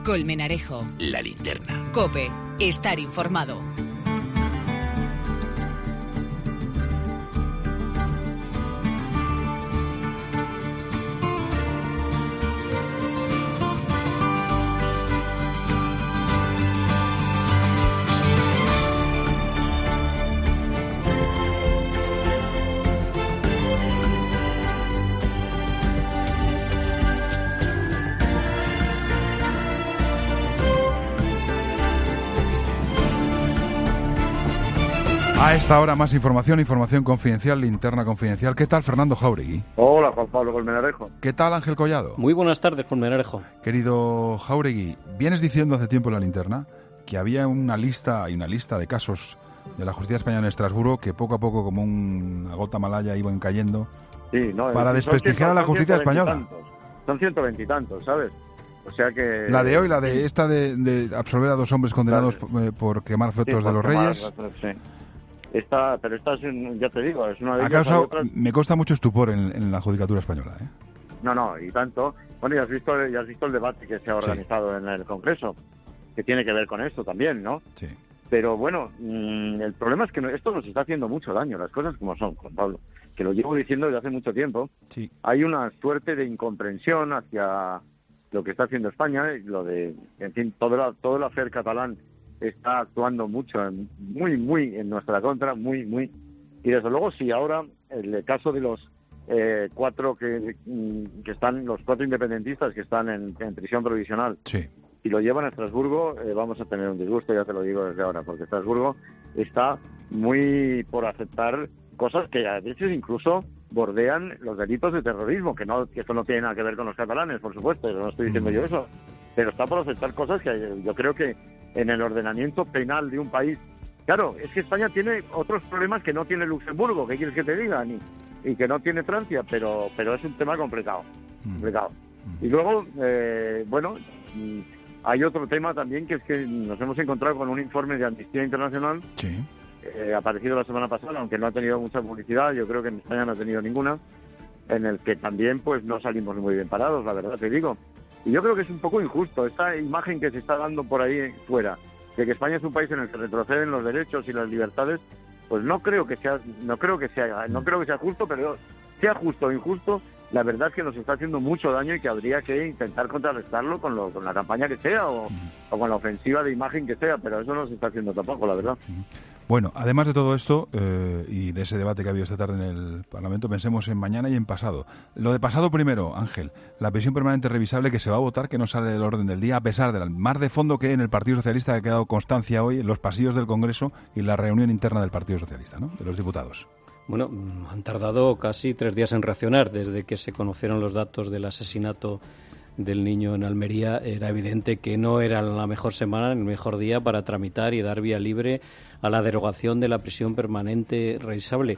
Colmenarejo. La Linterna. COPE. Estar informado. A esta hora más información confidencial, linterna confidencial. ¿Qué tal, Fernando Jáuregui? Hola, Juan Pablo Colmenarejo. ¿Qué tal, Ángel Collado? Muy buenas tardes, Colmenarejo. Querido Jáuregui, vienes diciendo hace tiempo en la linterna que había una lista de casos de la justicia española en Estrasburgo que poco a poco, como una gota malaya, iban cayendo para desprestigiar a la justicia española. Son 120 y tantos, ¿sabes? O sea que... La de hoy, la de esta de absolver a 2 hombres condenados por quemar fotos de los reyes... Sí. Pero esta es, ya te digo, es una de ellas. Otras... Me consta mucho estupor en la judicatura española, ¿eh? No, y tanto. Bueno, ya has visto el debate que se ha organizado en el Congreso, que tiene que ver con esto también, ¿no? Sí. Pero bueno, el problema es que esto nos está haciendo mucho daño, las cosas como son, Juan Pablo, que lo llevo diciendo desde hace mucho tiempo. Sí. Hay una suerte de incomprensión hacia lo que está haciendo España, lo de, en fin, todo el afer catalán está actuando mucho, muy en nuestra contra, muy. Y desde luego, si ahora el caso de los 4 que están, los 4 independentistas que están en prisión provisional, sí, y lo llevan a Estrasburgo, vamos a tener un disgusto, ya te lo digo desde ahora, porque Estrasburgo está muy por aceptar cosas que a veces incluso bordean los delitos de terrorismo, que esto no tiene nada que ver con los catalanes, por supuesto, no estoy diciendo yo eso, pero está por aceptar cosas que yo creo que en el ordenamiento penal de un país... Claro, es que España tiene otros problemas que no tiene Luxemburgo, ¿qué quieres que te diga? Y que no tiene Francia, pero es un tema complicado. Y luego, hay otro tema también, que es que nos hemos encontrado con un informe de Amnistía Internacional, sí, aparecido la semana pasada, aunque no ha tenido mucha publicidad, yo creo que en España no ha tenido ninguna, en el que también pues no salimos muy bien parados, la verdad te digo. Y yo creo que es un poco injusto esta imagen que se está dando por ahí fuera, de que España es un país en el que retroceden los derechos y las libertades. Pues no creo que sea justo, pero sea justo o injusto, la verdad es que nos está haciendo mucho daño y que habría que intentar contrarrestarlo con la campaña que sea o con la ofensiva de imagen que sea, pero eso no se está haciendo tampoco, la verdad. Bueno, además de todo esto y de ese debate que ha habido esta tarde en el Parlamento, pensemos en mañana y en pasado. Lo de pasado primero, Ángel, la prisión permanente revisable que se va a votar, que no sale del orden del día, a pesar del mar de fondo que en el Partido Socialista ha quedado constancia hoy en los pasillos del Congreso y la reunión interna del Partido Socialista, ¿no?, de los diputados. Bueno, han tardado casi 3 días en reaccionar. Desde que se conocieron los datos del asesinato del niño en Almería, era evidente que no era la mejor semana, el mejor día para tramitar y dar vía libre a la derogación de la prisión permanente revisable.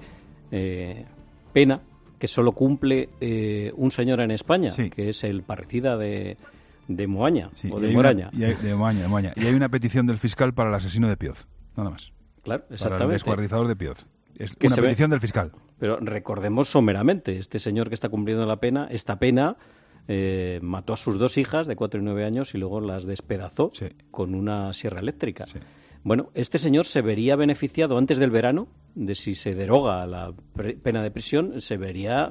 Pena que solo cumple un señor en España, sí, que es el parricida de Moaña, sí, o de Moraña. De Moaña. Y hay una petición del fiscal para el asesino de Pioz, nada más. Claro, exactamente. Para el descuartizador de Pioz. Es que una petición del fiscal. Pero recordemos someramente, este señor que está cumpliendo esta pena, mató a sus 2 hijas de 4 y 9 años y luego las despedazó, sí, con una sierra eléctrica. Sí. Bueno, este señor se vería beneficiado antes del verano, de si se deroga la pena de prisión, se vería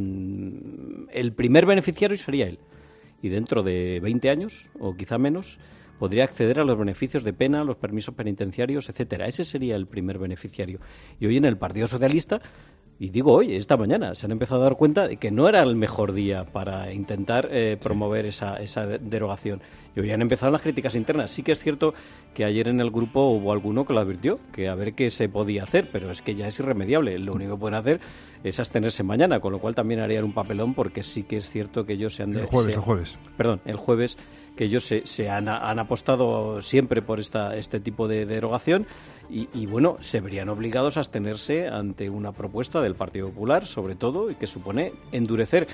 el primer beneficiario sería él. Y dentro de 20 años, o quizá menos, podría acceder a los beneficios de pena, los permisos penitenciarios, etcétera. Ese sería el primer beneficiario. Y hoy en el Partido Socialista, y digo hoy, esta mañana, se han empezado a dar cuenta de que no era el mejor día para intentar promover esa derogación. Y hoy han empezado las críticas internas. Sí que es cierto que ayer en el grupo hubo alguno que lo advirtió, que a ver qué se podía hacer, pero es que ya es irremediable. Lo único que pueden hacer es abstenerse mañana, con lo cual también harían un papelón, porque sí que es cierto que ellos se han... El jueves. Perdón, el jueves, que ellos se han apostado siempre por este tipo de derogación y bueno, se verían obligados a abstenerse ante una propuesta del Partido Popular, sobre todo, y que supone endurecer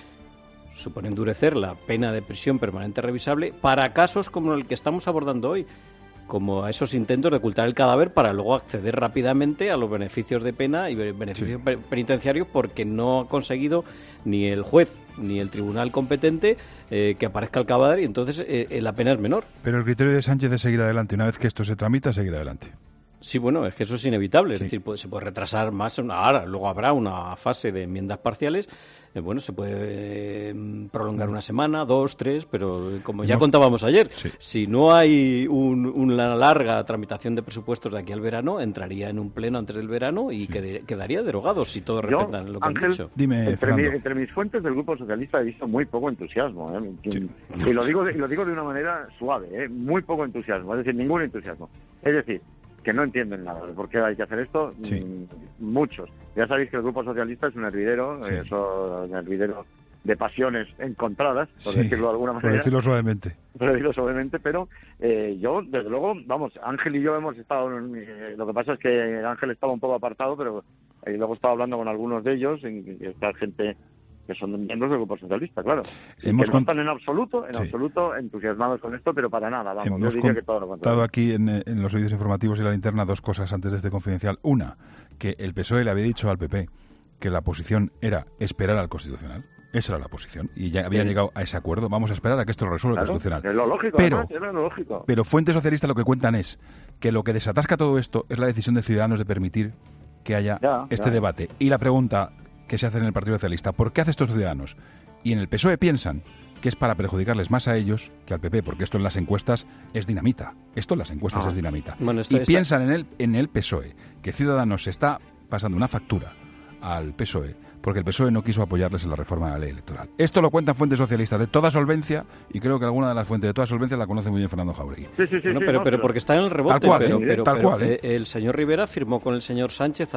la pena de prisión permanente revisable para casos como el que estamos abordando hoy, como a esos intentos de ocultar el cadáver para luego acceder rápidamente a los beneficios de pena y beneficios penitenciarios, porque no ha conseguido ni el juez ni el tribunal competente que aparezca el cadáver, y entonces la pena es menor. Pero el criterio de Sánchez es seguir adelante. Una vez que esto se tramita, seguir adelante. Sí, bueno, es que eso es inevitable, es decir, se puede retrasar más ahora, luego habrá una fase de enmiendas parciales, bueno, se puede prolongar una semana, 2, 3, pero como ya contábamos ayer, si no hay una larga tramitación de presupuestos de aquí al verano, entraría en un pleno antes del verano y quedaría derogado si todos respetan lo que Ángel, han dicho. Dime, entre mis fuentes del Grupo Socialista he visto muy poco entusiasmo, y lo digo de una manera suave, muy poco entusiasmo, es decir, ningún entusiasmo. Es decir, que no entienden nada de por qué hay que hacer esto, muchos. Ya sabéis que el Grupo Socialista es un hervidero, un hervidero de pasiones encontradas, por decirlo de alguna manera. Por decirlo suavemente. Pero yo, desde luego, vamos, Ángel y yo hemos estado, lo que pasa es que Ángel estaba un poco apartado, pero luego estaba hablando con algunos de ellos, y esta gente que son miembros del Grupo Socialista, claro. Que no están en absoluto entusiasmados con esto, pero para nada, vamos. Hemos yo diría que todo lo contrario. Aquí en los oídos informativos y la linterna 2 cosas antes de este confidencial. Una, que el PSOE le había dicho al PP que la posición era esperar al Constitucional. Esa era la posición. Y ya habían llegado a ese acuerdo. Vamos a esperar a que esto lo resuelva el Constitucional. Es lo lógico, era lo lógico. Pero fuentes socialistas lo que cuentan es que lo que desatasca todo esto es la decisión de Ciudadanos de permitir que haya este debate. Y la pregunta que se hace en el Partido Socialista: ¿por qué hace estos Ciudadanos? Y en el PSOE piensan que es para perjudicarles más a ellos que al PP, porque esto en las encuestas es dinamita. Esto en las encuestas es dinamita. Bueno, piensan en el PSOE que Ciudadanos se está pasando una factura al PSOE porque el PSOE no quiso apoyarles en la reforma de la ley electoral. Esto lo cuentan fuentes socialistas de toda solvencia, y creo que alguna de las fuentes de toda solvencia la conoce muy bien Fernando Jauregui. Pero porque está en el rebote. Tal cual. El señor Rivera firmó con el señor Sánchez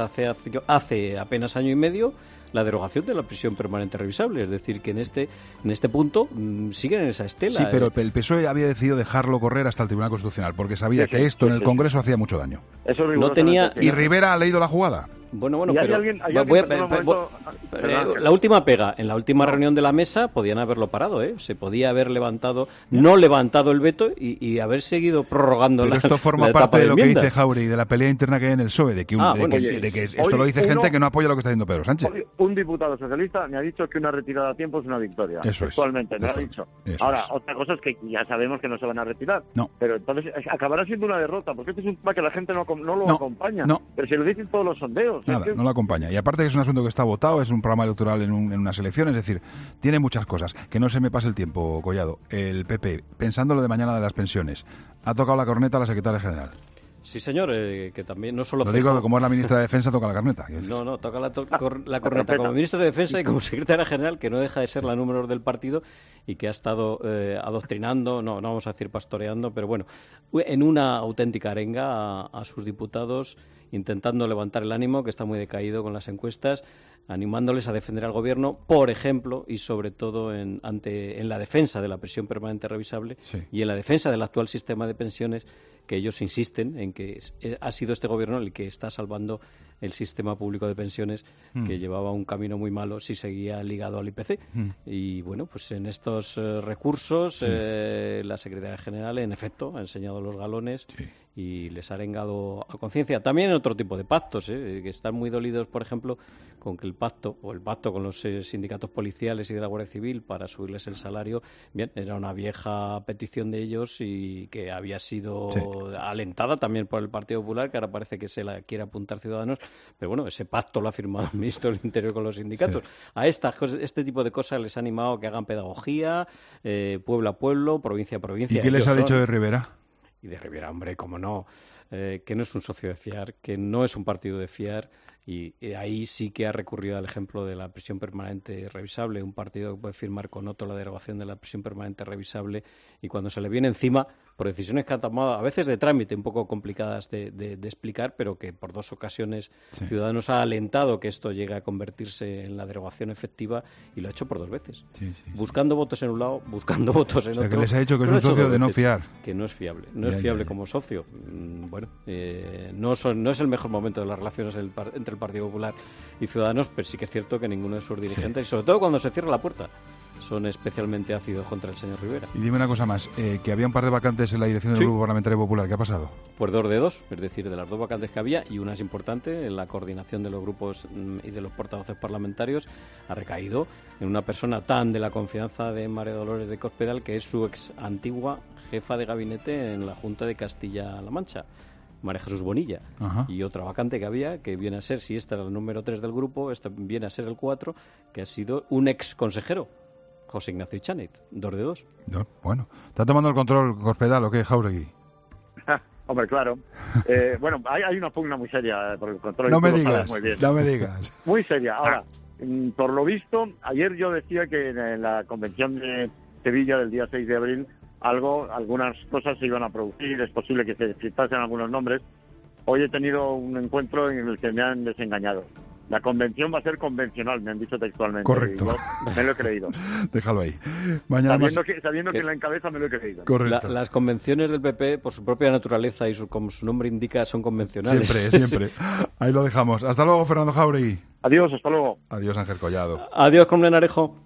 hace apenas año y medio la derogación de la prisión permanente revisable. Es decir, que en este punto siguen en esa estela. Sí, pero el PSOE había decidido dejarlo correr hasta el Tribunal Constitucional, porque sabía que esto en el Congreso hacía mucho daño. Eso ¿Y Rivera ha leído la jugada? Bueno, pero la última pega, en la última reunión de la mesa podían haberlo parado, se podía haber levantado, no levantado el veto y haber seguido prorrogando pero esto forma parte de lo que dice Jauregui, de la pelea interna que hay en el PSOE, de que esto lo dice gente que no apoya lo que está haciendo Pedro Sánchez. Un diputado socialista me ha dicho que una retirada a tiempo es una victoria. Eso actualmente me lo ha dicho. Ahora, otra cosa es que ya sabemos que no se van a retirar. No. Pero entonces acabará siendo una derrota, porque este es un tema que la gente no lo acompaña. No. Pero si lo dicen todos los sondeos. Nada, no lo acompaña. Y aparte que es un asunto que está votado, es un programa electoral en unas elecciones, es decir, tiene muchas cosas. Que no se me pase el tiempo, Collado. El PP, pensando lo de mañana de las pensiones, ha tocado la corneta a la secretaria general. Sí, señor, que también no solo... Lo digo que como es la ministra de Defensa, toca la corneta. No, toca la corneta como ministra de Defensa y como secretaria general, que no deja de ser la número 2 del partido y que ha estado adoctrinando, no vamos a decir pastoreando, pero bueno, en una auténtica arenga a sus diputados, intentando levantar el ánimo, que está muy decaído con las encuestas, animándoles a defender al gobierno, por ejemplo, y sobre todo en la defensa de la prisión permanente revisable y en la defensa del actual sistema de pensiones, que ellos insisten en que ha sido este gobierno el que está salvando el sistema público de pensiones, que llevaba un camino muy malo si seguía ligado al IPC. Y bueno, pues en estos recursos la secretaria general, en efecto, ha enseñado los galones y les ha arengado a conciencia. También en otro tipo de pactos, que están muy dolidos, por ejemplo, con que el pacto con los sindicatos policiales y de la Guardia Civil para subirles el salario, bien, era una vieja petición de ellos y que había sido alentada también por el Partido Popular, que ahora parece que se la quiere apuntar Ciudadanos, pero bueno, ese pacto lo ha firmado el ministro del Interior con los sindicatos. A este tipo de cosas les ha animado a que hagan pedagogía, pueblo a pueblo, provincia a provincia. ¿Y qué les ha dicho de Rivera? Y de Rivera, hombre, cómo no, que no es un socio de fiar, que no es un partido de fiar, y ahí sí que ha recurrido al ejemplo de la prisión permanente revisable, un partido que puede firmar con otro la derogación de la prisión permanente revisable, y cuando se le viene encima por decisiones que ha tomado, a veces de trámite, un poco complicadas de explicar, pero que por 2 ocasiones Ciudadanos ha alentado que esto llegue a convertirse en la derogación efectiva, y lo ha hecho por 2 veces. Buscando votos en un lado, buscando votos en otro. Que les ha dicho que es un socio de no fiar. Que no es fiable. No es fiable como socio. Bueno, no es el mejor momento de las relaciones entre entre el Partido Popular y Ciudadanos, pero sí que es cierto que ninguno de sus dirigentes, y sobre todo cuando se cierra la puerta, son especialmente ácidos contra el señor Rivera. Y dime una cosa más, que había un par de vacantes en la dirección del Grupo Parlamentario Popular, ¿qué ha pasado? Pues 2 de 2, es decir, de las 2 vacantes que había, y una es importante, en la coordinación de los grupos y de los portavoces parlamentarios, ha recaído en una persona tan de la confianza de María Dolores de Cospedal, que es su ex antigua jefa de gabinete en la Junta de Castilla-La Mancha, María Jesús Bonilla. Ajá. Y otra vacante que había, que viene a ser, si esta era el número 3 del grupo, esta viene a ser el 4, que ha sido un ex consejero, José Ignacio Cháñez, 2 de 2. No, bueno, ¿está tomando el control Cospedal o qué, Jáuregui? Hombre, claro. Bueno, hay una pugna muy seria por el control. No me digas. Muy seria. Ahora, por lo visto, ayer yo decía que en la convención de Sevilla del día 6 de abril algunas cosas se iban a producir, es posible que se citasen algunos nombres. Hoy he tenido un encuentro en el que me han desengañado. La convención va a ser convencional, me han dicho textualmente. Correcto. Me lo he creído. Déjalo ahí. Mañana sabiendo que en la encabeza me lo he creído. Correcto. Las convenciones del PP, por su propia naturaleza y como su nombre indica, son convencionales. Siempre. Ahí lo dejamos. Hasta luego, Fernando Jáuregui. Adiós, hasta luego. Adiós, Ángel Collado. Adiós, Colmen Arejo.